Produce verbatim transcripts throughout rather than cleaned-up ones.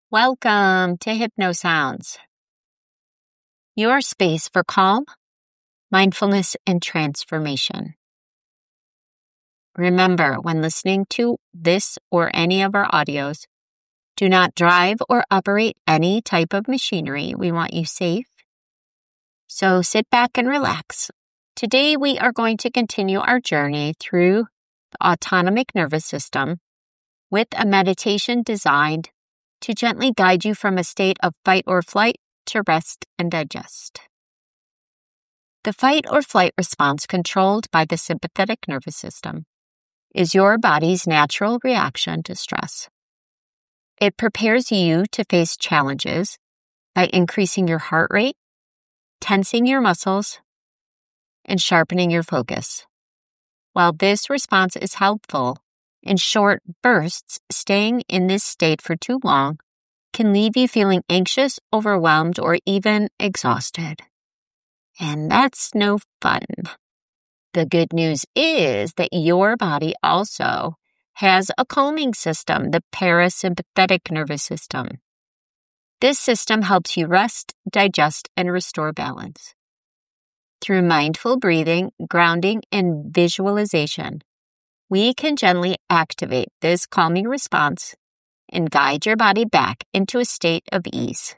Welcome to HypnoSounds, your space for calm, mindfulness, and transformation. Remember, when listening to this or any of our audios, do not drive or operate any type of machinery. We want you safe. So sit back and relax. Today, we are going to continue our journey through the autonomic nervous system with a meditation designed to gently guide you from a state of fight or flight to rest and digest. The fight or flight response, controlled by the sympathetic nervous system, is your body's natural reaction to stress. It prepares you to face challenges by increasing your heart rate, tensing your muscles, and sharpening your focus. While this response is helpful, in short bursts, staying in this state for too long can leave you feeling anxious, overwhelmed, or even exhausted. And that's no fun. The good news is that your body also has a calming system, the parasympathetic nervous system. This system helps you rest, digest, and restore balance. Through mindful breathing, grounding, and visualization, we can gently activate this calming response and guide your body back into a state of ease.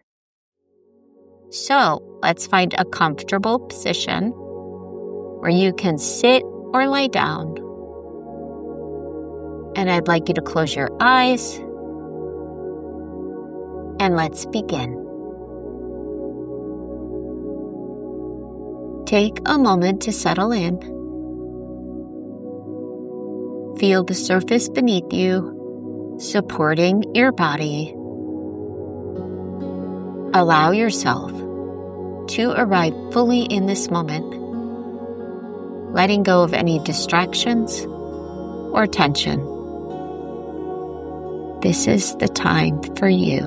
So, let's find a comfortable position where you can sit or lay down. And I'd like you to close your eyes. And let's begin. Take a moment to settle in. Feel the surface beneath you, supporting your body. Allow yourself to arrive fully in this moment, letting go of any distractions or tension. This is the time for you.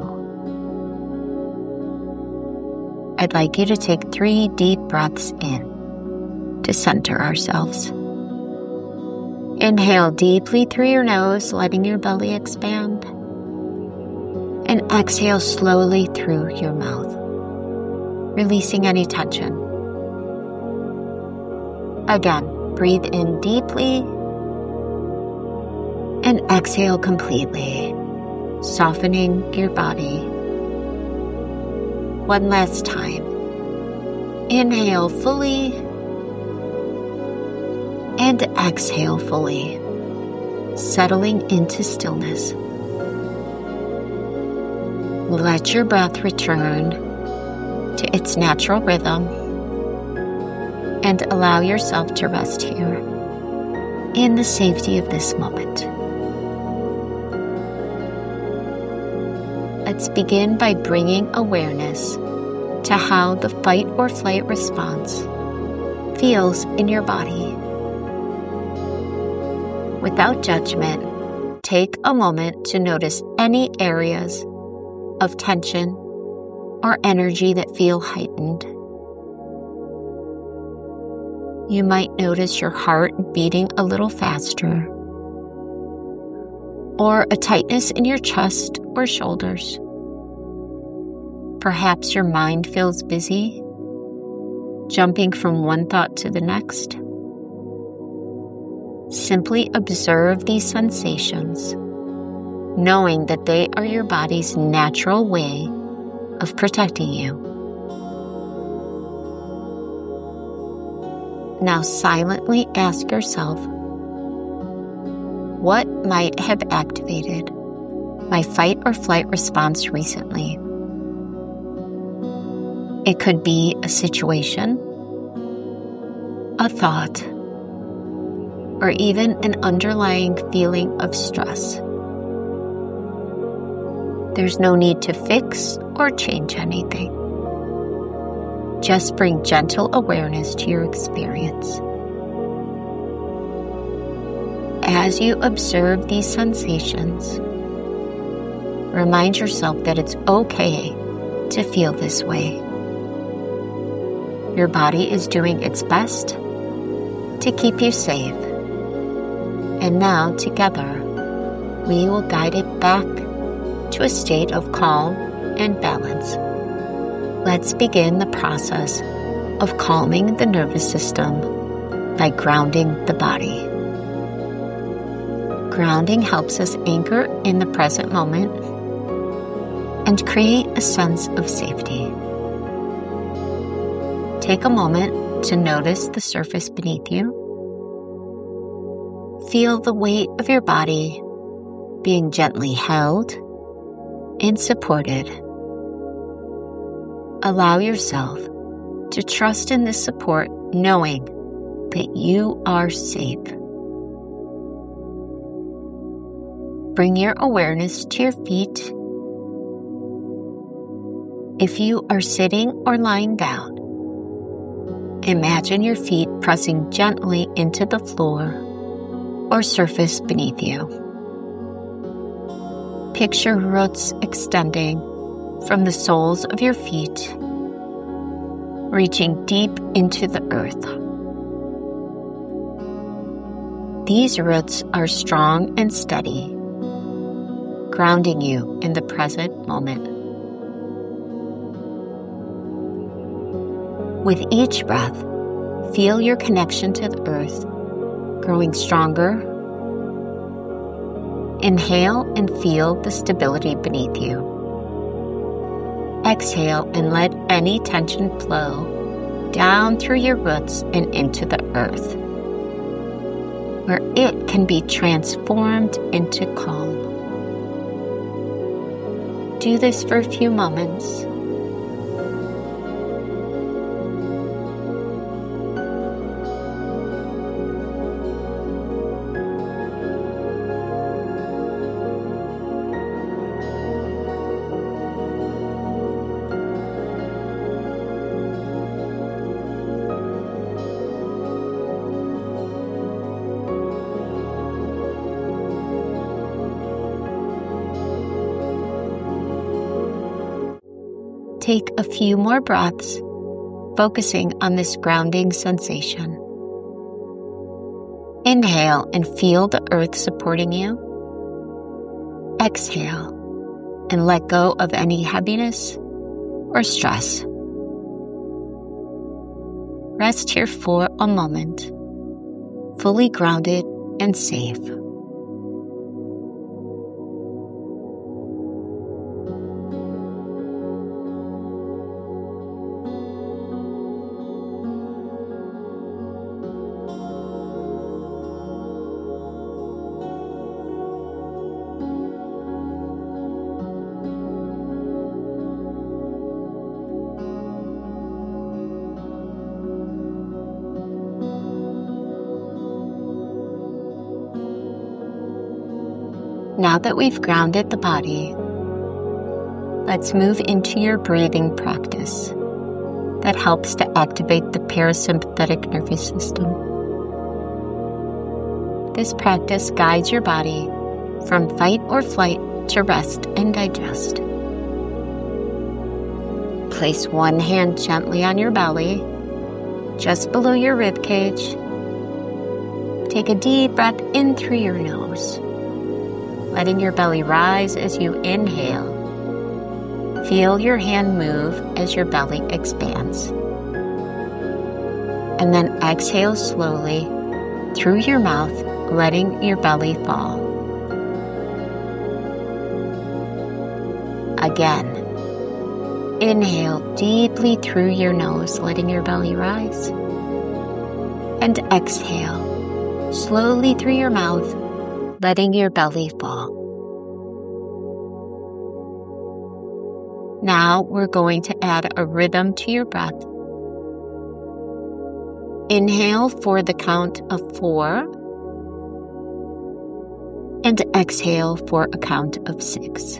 I'd like you to take three deep breaths in to center ourselves. Inhale deeply through your nose, letting your belly expand. And exhale slowly through your mouth, releasing any tension. Again, breathe in deeply and exhale completely, softening your body. One last time. Inhale fully and exhale fully, settling into stillness. Let your breath return to its natural rhythm and allow yourself to rest here in the safety of this moment. Let's begin by bringing awareness to how the fight or flight response feels in your body. Without judgment, take a moment to notice any areas of tension or energy that feel heightened. You might notice your heart beating a little faster, or a tightness in your chest or shoulders. Perhaps your mind feels busy, jumping from one thought to the next. Simply observe these sensations, knowing that they are your body's natural way of protecting you. Now silently ask yourself, what might have activated my fight or flight response recently? It could be a situation, a thought, or even an underlying feeling of stress. There's no need to fix or change anything. Just bring gentle awareness to your experience. As you observe these sensations, remind yourself that it's okay to feel this way. Your body is doing its best to keep you safe. And now, together, we will guide it back to a state of calm and balance. Let's begin the process of calming the nervous system by grounding the body. Grounding helps us anchor in the present moment and create a sense of safety. Take a moment to notice the surface beneath you. Feel the weight of your body being gently held and supported. Allow yourself to trust in this support, knowing that you are safe. Bring your awareness to your feet. If you are sitting or lying down, imagine your feet pressing gently into the floor or surface beneath you. Picture roots extending from the soles of your feet, reaching deep into the earth. These roots are strong and steady, grounding you in the present moment. With each breath, feel your connection to the earth growing stronger. Inhale and feel the stability beneath you. Exhale and let any tension flow down through your roots and into the earth, where it can be transformed into calm. Do this for a few moments. Take a few more breaths, focusing on this grounding sensation. Inhale and feel the earth supporting you. Exhale and let go of any heaviness or stress. Rest here for a moment, fully grounded and safe. Now that we've grounded the body, let's move into your breathing practice that helps to activate the parasympathetic nervous system. This practice guides your body from fight or flight to rest and digest. Place one hand gently on your belly, just below your rib cage. Take a deep breath in through your nose, letting your belly rise as you inhale. Feel your hand move as your belly expands. And then exhale slowly through your mouth, letting your belly fall. Again, inhale deeply through your nose, letting your belly rise. And exhale slowly through your mouth, letting your belly fall. Now we're going to add a rhythm to your breath. Inhale for the count of four, and exhale for a count of six.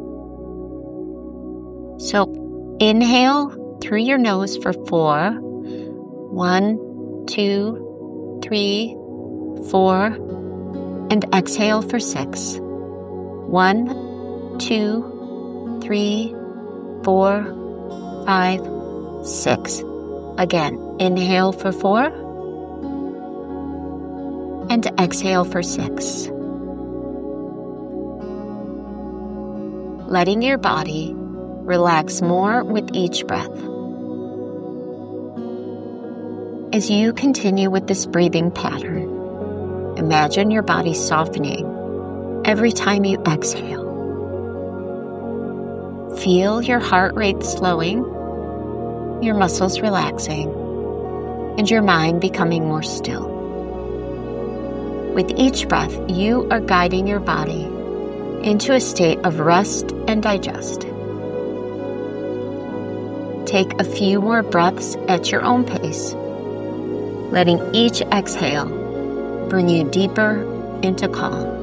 So inhale through your nose for four. One, two, three, four. And exhale for six. One, two, three, four, five, six. Again, inhale for four. And exhale for six. letting your body relax more with each breath. As you continue with this breathing pattern, imagine your body softening every time you exhale. Feel your heart rate slowing, your muscles relaxing, and your mind becoming more still. With each breath, you are guiding your body into a state of rest and digest. Take a few more breaths at your own pace, letting each exhale bring you deeper into calm.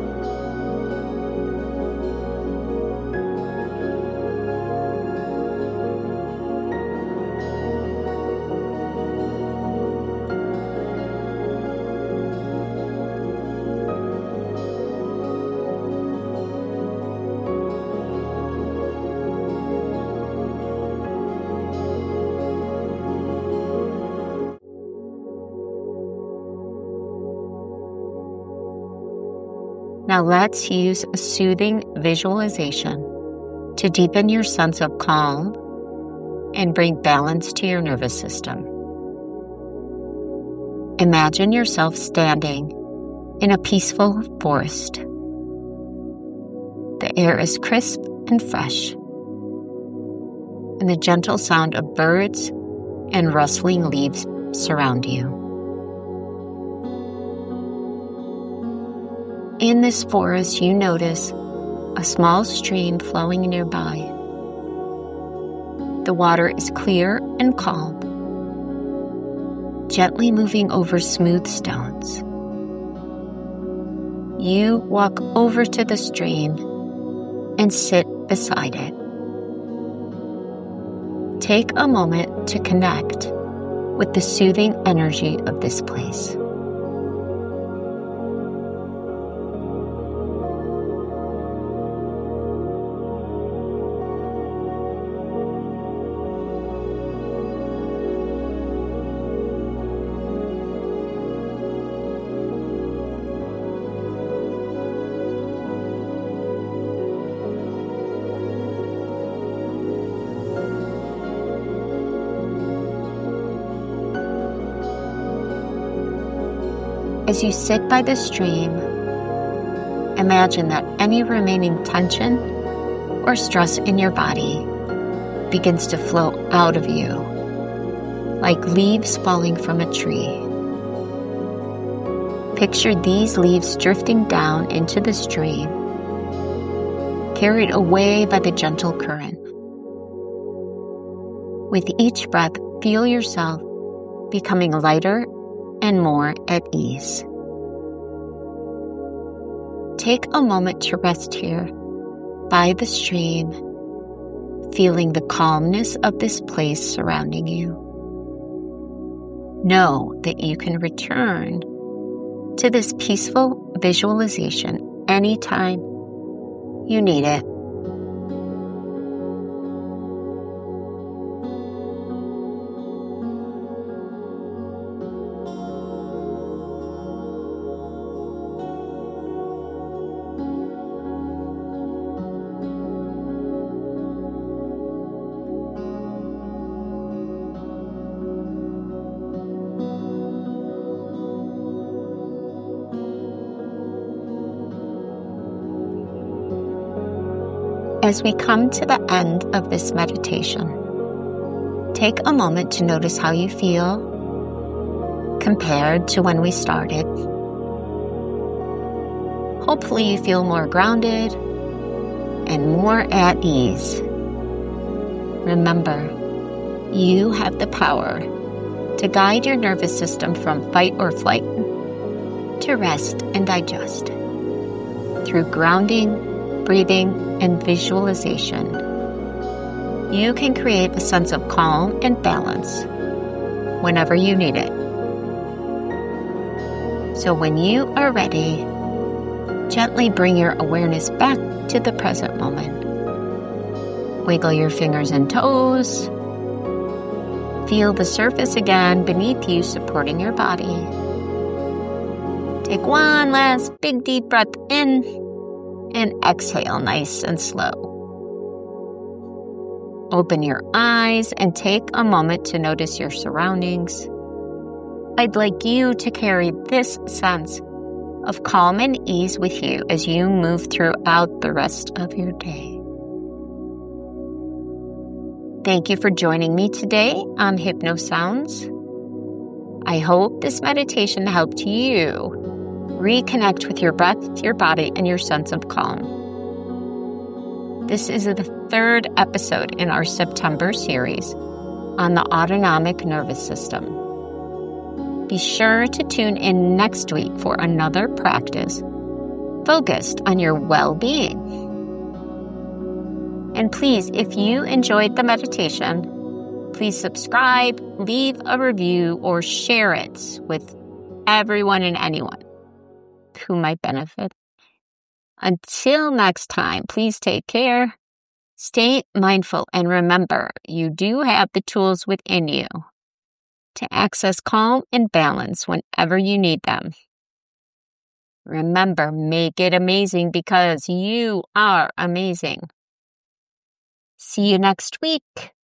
Now let's use a soothing visualization to deepen your sense of calm and bring balance to your nervous system. Imagine yourself standing in a peaceful forest. The air is crisp and fresh, and the gentle sound of birds and rustling leaves surround you. In this forest, you notice a small stream flowing nearby. The water is clear and calm, gently moving over smooth stones. You walk over to the stream and sit beside it. Take a moment to connect with the soothing energy of this place. As you sit by the stream, imagine that any remaining tension or stress in your body begins to flow out of you, like leaves falling from a tree. Picture these leaves drifting down into the stream, carried away by the gentle current. With each breath, feel yourself becoming lighter and more at ease. Take a moment to rest here by the stream, feeling the calmness of this place surrounding you. Know that you can return to this peaceful visualization anytime you need it. As we come to the end of this meditation, take a moment to notice how you feel compared to when we started. Hopefully you feel more grounded and more at ease. Remember, you have the power to guide your nervous system from fight or flight to rest and digest. Through grounding, breathing, and visualization, you can create a sense of calm and balance whenever you need it. So when you are ready, gently bring your awareness back to the present moment. Wiggle your fingers and toes. Feel the surface again beneath you, supporting your body. Take one last big deep breath in and exhale nice and slow. Open your eyes and take a moment to notice your surroundings. I'd like you to carry this sense of calm and ease with you as you move throughout the rest of your day. Thank you for joining me today on HypnoSounds. I hope this meditation helped you reconnect with your breath, your body, and your sense of calm. This is the third episode in our September series on the autonomic nervous system. Be sure to tune in next week for another practice focused on your well-being. And please, if you enjoyed the meditation, please subscribe, leave a review, or share it with everyone and anyone who might benefit. Until next time, please take care, stay mindful, and remember, you do have the tools within you to access calm and balance whenever you need them. Remember, make it amazing because you are amazing. See you next week.